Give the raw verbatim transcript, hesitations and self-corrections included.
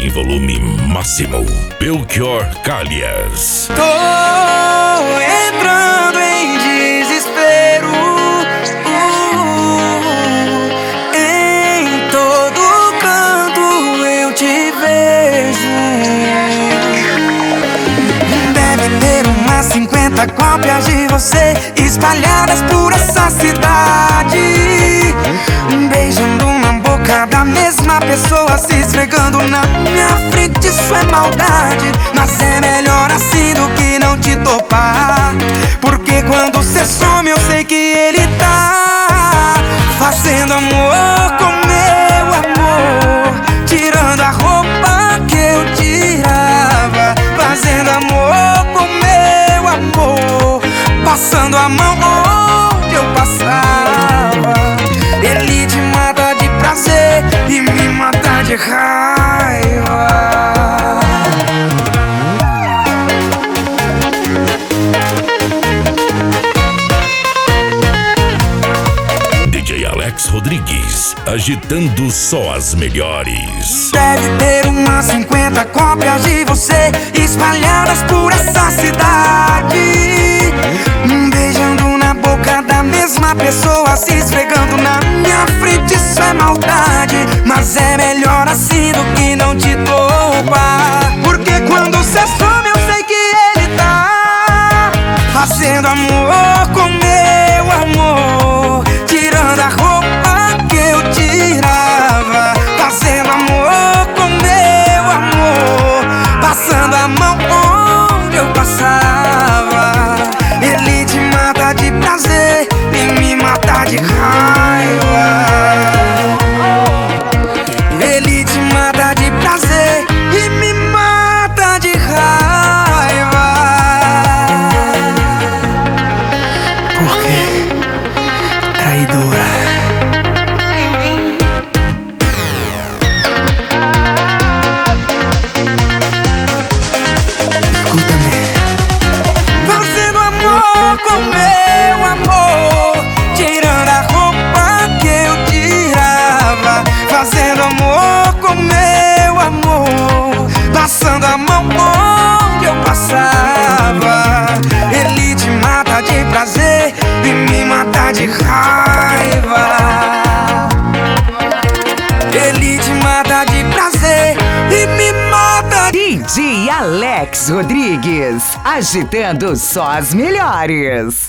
em volume máximo. Belchior Calhas. Tô entrando em desespero, uh, em todo canto eu te vejo. Deve ter umas cinquenta cópias de você espalhadas por essa cidade, beijando na boca da mesma pessoa, se esfregando na minha frente. Isso é maldade, mas é melhor assim do que não te topar. Porque quando cê some eu sei que ele tá fazendo amor com meu amor, tirando a roupa que eu tirava, fazendo amor com meu amor, passando a mão onde eu passava. Ele te mata de prazer e me mata de raiva. D J Alex Rodrigues, agitando só as melhores. Deve ter umas cinquenta cópias de você espalhadas por essa cidade, beijando na boca da mesma pessoa, se esfregando na minha frente. Isso é maldade, mas é melhor assim do que não te topar. Porque quando cê some eu sei que ele tá fazendo amor com meu amor, tirando a roupa que eu tirava, fazendo amor com meu amor, passando a mão onde eu passava. Ele te mata de prazer e me mata de raiva. Ele te mata de prazer e me mata de raiva. Por quê, traidora? Fazendo amor com meu amor, tirando a roupa que eu tirava, fazendo amor com meu amor, passando a mão onde eu passava. Ele te mata de prazer e me mata de raiva. Ele te mata de prazer e me mata de... D J Alex Rodrigues, agitando só as melhores.